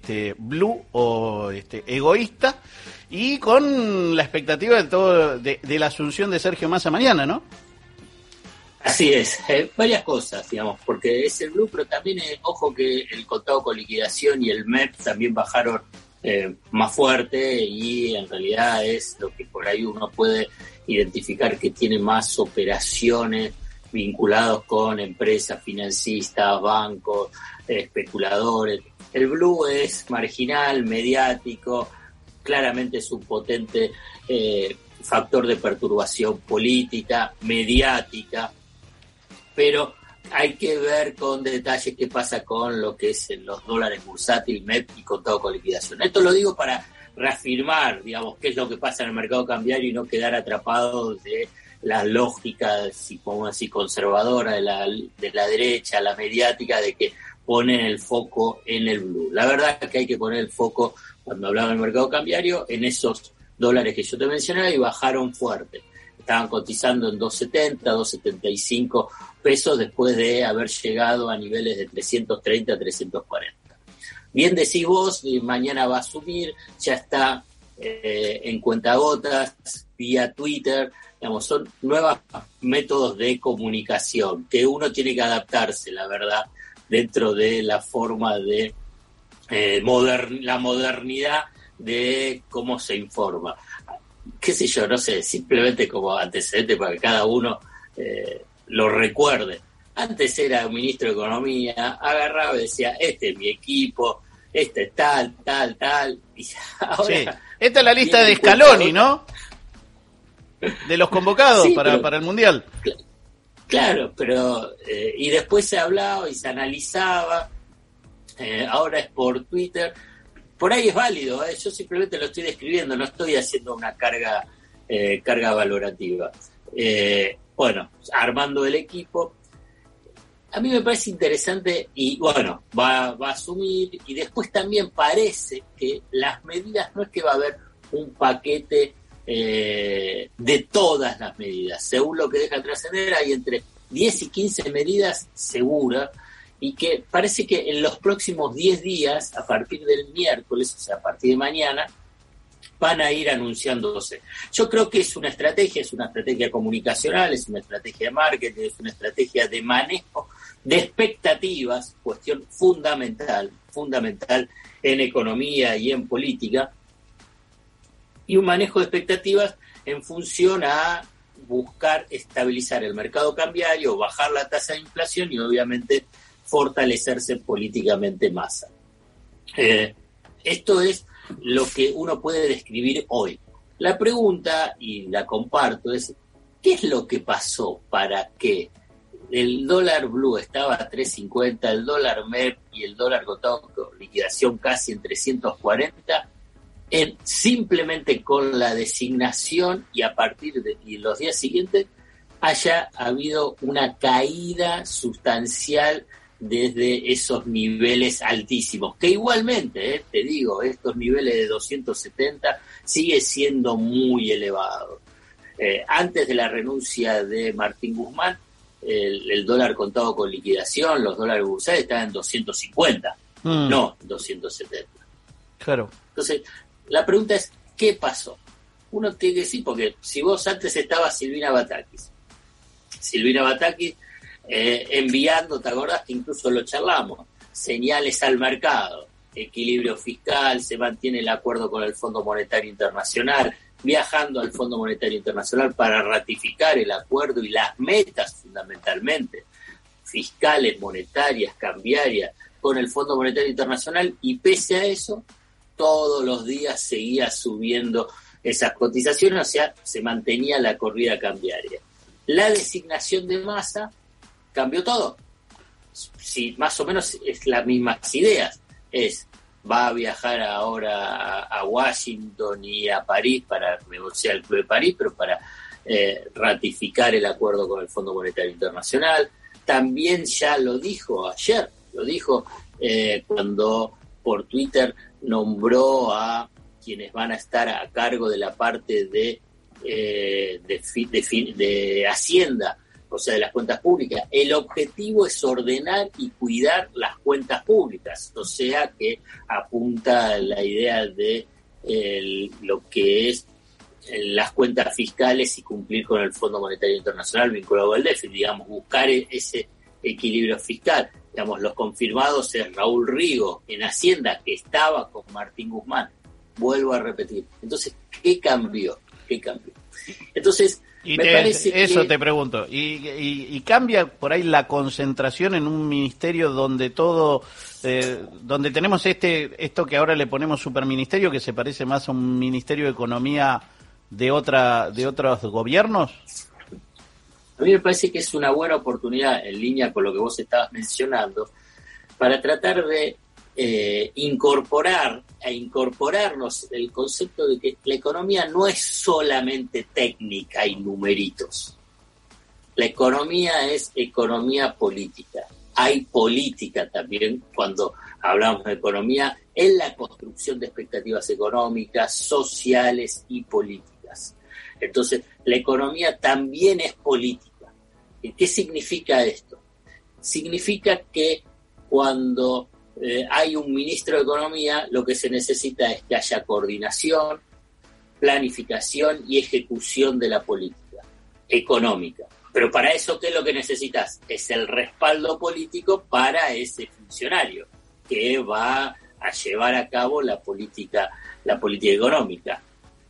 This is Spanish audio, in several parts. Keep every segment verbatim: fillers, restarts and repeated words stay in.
este, blue o este, egoísta, y con la expectativa de todo de, de la asunción de Sergio Massa mañana, ¿no? Así es, eh, varias cosas, digamos, porque es el blue, pero también, eh, ojo que el contado con liquidación y el M E P también bajaron eh, más fuerte, y en realidad es lo que por ahí uno puede identificar que tiene más operaciones vinculados con empresas financistas, bancos, eh, especuladores. El blue es marginal, mediático, claramente es un potente eh, factor de perturbación política, mediática, pero hay que ver con detalle qué pasa con lo que es los dólares bursátil, M E P y contado con liquidación. Esto lo digo para reafirmar, digamos, qué es lo que pasa en el mercado cambiario y no quedar atrapados de la lógica, si podemos decir, conservadora de la, de la derecha, la mediática, de que ponen el foco en el blue. La verdad es que hay que poner el foco, cuando hablaba del mercado cambiario, en esos dólares que yo te mencionaba, y bajaron fuerte. Estaban cotizando en dos setenta, dos setenta y cinco pesos después de haber llegado a niveles de trescientos treinta, trescientos cuarenta. Bien decís vos, mañana va a subir, ya está eh, en cuentagotas, vía Twitter, digamos, son nuevos métodos de comunicación que uno tiene que adaptarse, la verdad, dentro de la forma de eh, modern, la modernidad de cómo se informa. Qué sé yo, no sé, simplemente como antecedente para que cada uno eh, lo recuerde. Antes era un ministro de Economía, agarraba y decía, este es mi equipo, este es tal, tal, tal. Y ahora, sí. Esta es la lista de Scaloni, ¿no? De los convocados sí, para, pero, para el Mundial. Claro, pero... Eh, y después se hablaba y se analizaba. Eh, ahora es por Twitter. Por ahí es válido, ¿eh? Yo simplemente lo estoy describiendo, no estoy haciendo una carga, eh, carga valorativa. Eh, bueno, armando el equipo. A mí me parece interesante y bueno, va, va a asumir, y después también parece que las medidas, no es que va a haber un paquete eh, de todas las medidas, según lo que deja trascender hay entre diez y quince medidas seguras, y que parece que en los próximos diez días, a partir del miércoles, o sea, a partir de mañana, van a ir anunciándose. Yo creo que es una estrategia, es una estrategia comunicacional, es una estrategia de marketing, es una estrategia de manejo de expectativas, cuestión fundamental, fundamental en economía y en política, y un manejo de expectativas en función a buscar estabilizar el mercado cambiario, bajar la tasa de inflación y obviamente fortalecerse políticamente Massa. Eh, esto es lo que uno puede describir hoy. La pregunta, y la comparto, es ¿qué es lo que pasó para que el dólar blue estaba a tres cincuenta, el dólar M E P y el dólar contado con liquidación casi en trescientos cuarenta, en, simplemente con la designación y a partir de y los días siguientes haya habido una caída sustancial desde esos niveles altísimos, que igualmente, eh, te digo, estos niveles de doscientos setenta sigue siendo muy elevado. Eh, antes de la renuncia de Martín Guzmán, el, el dólar contado con liquidación, los dólares bursátiles estaban en doscientos cincuenta, mm. no doscientos setenta. Claro. Entonces, la pregunta es, ¿qué pasó? Uno tiene que decir, porque si vos antes estabas Silvina Batakis, Silvina Batakis eh, enviando, ¿te acordás que incluso lo charlamos? Señales al mercado, equilibrio fiscal, se mantiene el acuerdo con el Fondo Monetario Internacional, viajando al Fondo Monetario Internacional para ratificar el acuerdo y las metas fundamentalmente fiscales, monetarias, cambiarias con el Fondo Monetario Internacional, y pese a eso todos los días seguía subiendo esas cotizaciones, o sea, se mantenía la corrida cambiaria. La designación de Massa cambió todo. Sí, más o menos es las mismas ideas. Es, va a viajar ahora a, a Washington y a París para negociar el Club de París, pero para eh, ratificar el acuerdo con el Fondo Monetario Internacional. También ya lo dijo ayer, lo dijo eh, cuando por Twitter nombró a quienes van a estar a cargo de la parte de, eh, de, de, de Hacienda o sea, de las cuentas públicas. El objetivo es ordenar y cuidar las cuentas públicas, o sea que apunta a la idea de el, lo que es las cuentas fiscales y cumplir con el Fondo Monetario Internacional vinculado al déficit, digamos, buscar ese equilibrio fiscal. Digamos, los confirmados es Raúl Rigo en Hacienda, que estaba con Martín Guzmán. Vuelvo a repetir. Entonces, ¿qué cambió? ¿Qué cambió? Entonces, y me te, parece eso que... te pregunto. ¿Y, y, y cambia por ahí la concentración en un ministerio donde todo, eh, donde tenemos este esto que ahora le ponemos superministerio, que se parece más a un ministerio de economía de otra de otros gobiernos? A mí me parece que es una buena oportunidad, en línea con lo que vos estabas mencionando, para tratar de eh, incorporar, a incorporarnos el concepto de que la economía no es solamente técnica y numeritos. La economía es economía política. Hay política también cuando hablamos de economía, en la construcción de expectativas económicas, sociales y políticas. Entonces, la economía también es política. ¿Qué significa esto? Significa que cuando eh, hay un ministro de Economía, lo que se necesita es que haya coordinación, planificación y ejecución de la política económica. Pero para eso, ¿qué es lo que necesitas? Es el respaldo político para ese funcionario que va a llevar a cabo la política, la política económica.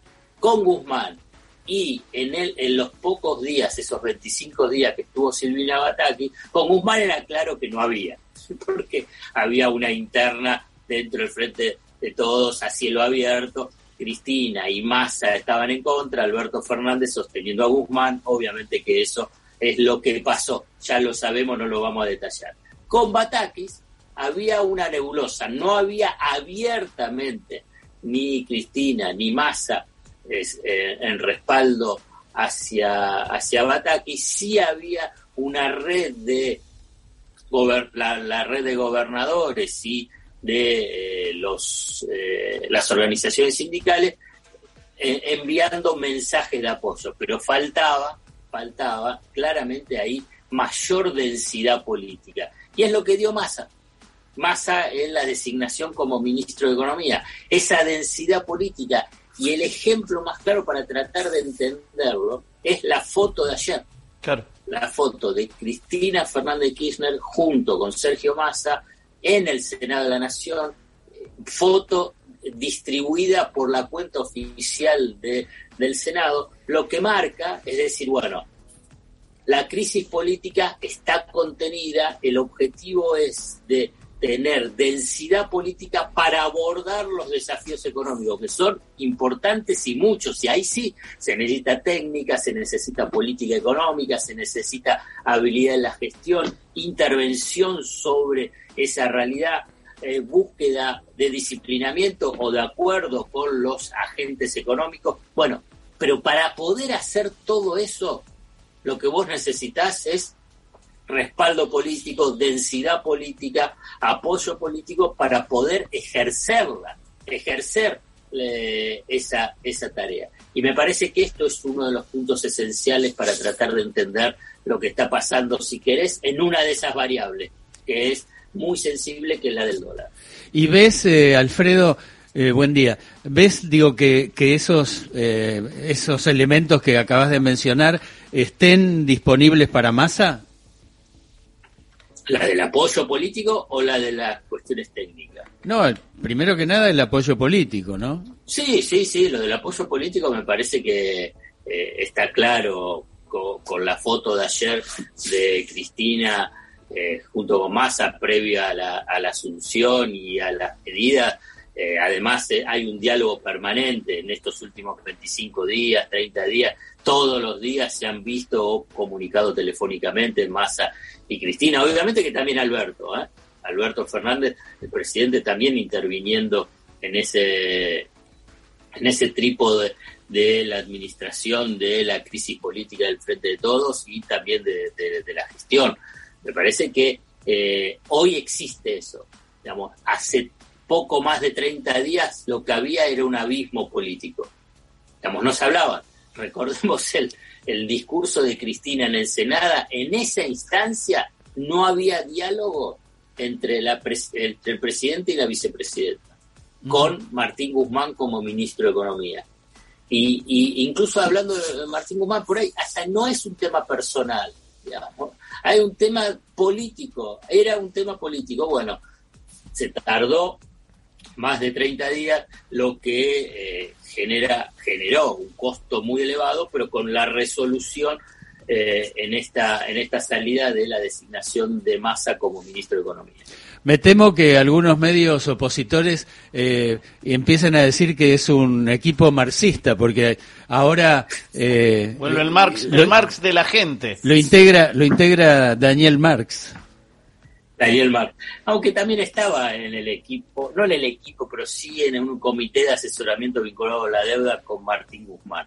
Con Guzmán y en él, en los pocos días, esos veinticinco días que estuvo Silvina Batakis, con Guzmán era claro que no había, porque había una interna dentro del Frente de Todos a cielo abierto. Cristina y Massa estaban en contra, Alberto Fernández sosteniendo a Guzmán. Obviamente que eso es lo que pasó, ya lo sabemos, no lo vamos a detallar. Con Batakis había una nebulosa, no había abiertamente ni Cristina ni Massa es, eh, en respaldo hacia, hacia Batakis. Sí había una red de gober- la, la red de gobernadores y de eh, los eh, las organizaciones sindicales eh, enviando mensajes de apoyo, pero faltaba faltaba claramente ahí mayor densidad política, y es lo que dio Massa Massa en la designación como ministro de Economía, esa densidad política. Y el ejemplo más claro para tratar de entenderlo es la foto de ayer. Claro. La foto de Cristina Fernández Kirchner junto con Sergio Massa en el Senado de la Nación, foto distribuida por la cuenta oficial de, del Senado, lo que marca, es decir, bueno, la crisis política está contenida, el objetivo es de tener densidad política para abordar los desafíos económicos, que son importantes y muchos, y ahí sí se necesita técnica, se necesita política económica, se necesita habilidad en la gestión, intervención sobre esa realidad, eh, búsqueda de disciplinamiento o de acuerdo con los agentes económicos. Bueno, pero para poder hacer todo eso, lo que vos necesitás es respaldo político, densidad política, apoyo político para poder ejercerla, ejercer eh, esa, esa tarea. Y me parece que esto es uno de los puntos esenciales para tratar de entender lo que está pasando, si querés, en una de esas variables, que es muy sensible, que es la del dólar. Y ves, eh, Alfredo, eh, buen día, ves, digo, que, que esos, eh, esos elementos que acabas de mencionar estén disponibles para Massa. ¿La del apoyo político o la de las cuestiones técnicas? No, primero que nada el apoyo político, ¿no? Sí, sí, sí, lo del apoyo político me parece que eh, está claro con, con la foto de ayer de Cristina eh, junto con Massa previa a la, a la asunción y a las medidas. Eh, además eh, hay un diálogo permanente en estos últimos veinticinco días, treinta días, todos los días se han visto o comunicado telefónicamente Massa y Cristina, obviamente que también Alberto, ¿eh? Alberto Fernández, el presidente, también interviniendo en ese en ese trípode de la administración de la crisis política del Frente de Todos y también de, de, de la gestión. Me parece que eh, hoy existe eso. Digamos, hace poco más de treinta días lo que había era un abismo político. Digamos, no se hablaba recordemos el, el discurso de Cristina en Ensenada, en esa instancia no había diálogo entre, la pres- entre el presidente y la vicepresidenta, uh-huh. con Martín Guzmán como ministro de Economía. Y, y incluso hablando de Martín Guzmán, por ahí, hasta no es un tema personal, digamos. Hay un tema político, era un tema político. Bueno, se tardó más de treinta días, lo que eh, genera generó un costo muy elevado, pero con la resolución eh, en esta en esta salida de la designación de Massa como ministro de Economía. Me temo que algunos medios opositores eh, empiecen a decir que es un equipo marxista, porque ahora eh, vuelve el Marx, lo, el Marx de la gente. Lo integra, lo integra Daniel Marx. Daniel Marx, aunque también estaba en el equipo, no en el equipo, pero sí en un comité de asesoramiento vinculado a la deuda con Martín Guzmán.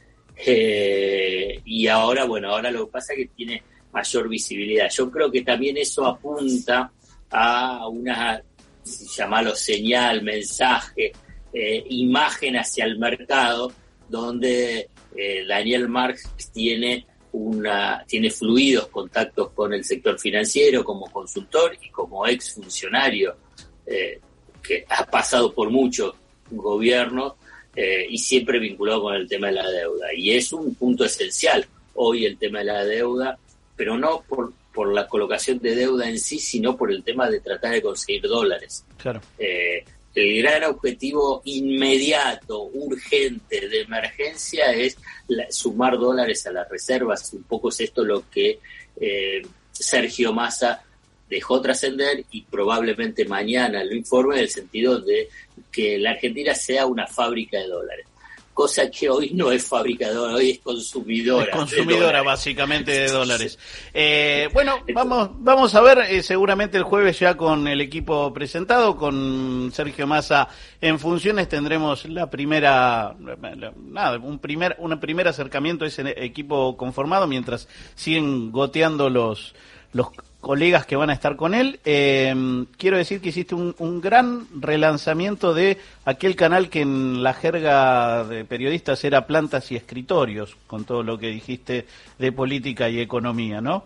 Eh, y ahora, bueno, ahora lo que pasa es que tiene mayor visibilidad. Yo creo que también eso apunta a una, si llamarlo señal, mensaje, eh, imagen hacia el mercado, donde eh, Daniel Marx tiene una tiene fluidos contactos con el sector financiero como consultor y como ex funcionario eh, que ha pasado por muchos gobiernos eh, y siempre vinculado con el tema de la deuda. Y es un punto esencial hoy el tema de la deuda, pero no por por la colocación de deuda en sí, sino por el tema de tratar de conseguir dólares. Claro. Eh, el gran objetivo inmediato, urgente, de emergencia es la, sumar dólares a las reservas. Un poco es esto lo que eh, Sergio Massa dejó trascender y probablemente mañana lo informe, en el sentido de que la Argentina sea una fábrica de dólares. Cosa que hoy no es fabricadora, hoy es consumidora. Es consumidora, básicamente, de dólares. Eh, bueno, vamos vamos a ver, eh, seguramente el jueves ya con el equipo presentado, con Sergio Massa en funciones, tendremos la primera, nada, un primer, un primer acercamiento a ese equipo conformado, mientras siguen goteando los los colegas que van a estar con él. Eh, quiero decir que hiciste un, un gran relanzamiento de aquel canal que en la jerga de periodistas era Plantas y Escritorios, con todo lo que dijiste de política y economía, ¿no?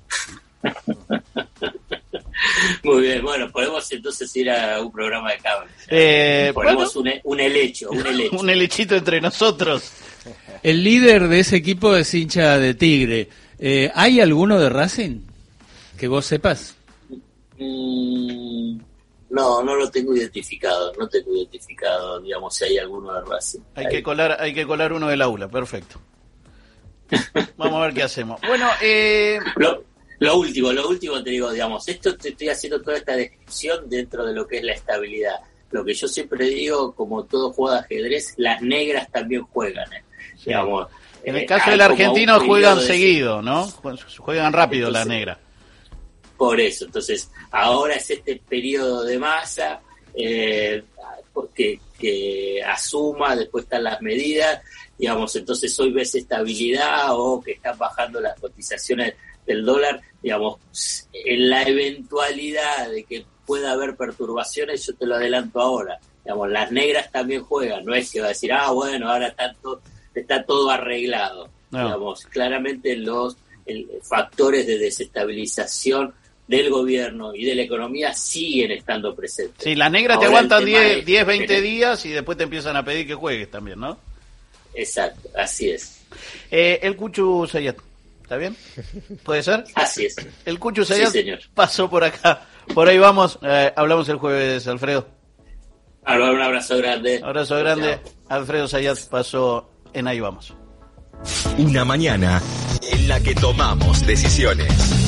Muy bien, bueno, podemos entonces ir a un programa de cable. Eh, Ponemos bueno, un, un helecho, un helecho. un helechito entre nosotros. El líder de ese equipo es hincha de Tigre. Eh, ¿Hay alguno de Racing que vos sepas? Mm, no, no lo tengo identificado, no tengo identificado, digamos, si hay alguno de Racing. Hay que colar, hay que colar uno del aula, perfecto. Vamos a ver qué hacemos. Bueno, eh... Lo, lo último, lo último te digo, digamos, esto te estoy haciendo toda esta descripción dentro de lo que es la estabilidad. Lo que yo siempre digo, como todo juego de ajedrez, las negras también juegan, ¿eh? Sí. Digamos, en el eh, caso del argentino juegan de... seguido, ¿no? Juegan rápido. Entonces, las negras. Por eso, entonces, ahora es este periodo de Massa, eh, que, que asuma, después están las medidas, digamos, entonces hoy ves estabilidad o que están bajando las cotizaciones del dólar, digamos, en la eventualidad de que pueda haber perturbaciones, yo te lo adelanto ahora, digamos, las negras también juegan, no es que va a decir, ah, bueno, ahora está todo, está todo arreglado, no. Digamos, claramente los el, factores de desestabilización del gobierno y de la economía siguen estando presentes. Sí, las negras ahora te aguantan diez, veinte días y después te empiezan a pedir que juegues también, ¿no? Exacto, así es. Eh, el Cuchu Zayat, ¿está bien? ¿Puede ser? Así es. El Cuchu Zayat sí, pasó por acá. Por ahí vamos. Eh, hablamos el jueves, Alfredo. Alfredo, un abrazo grande. Abrazo grande. Chao. Alfredo Zayat pasó en Ahí Vamos. Una mañana en la que tomamos decisiones.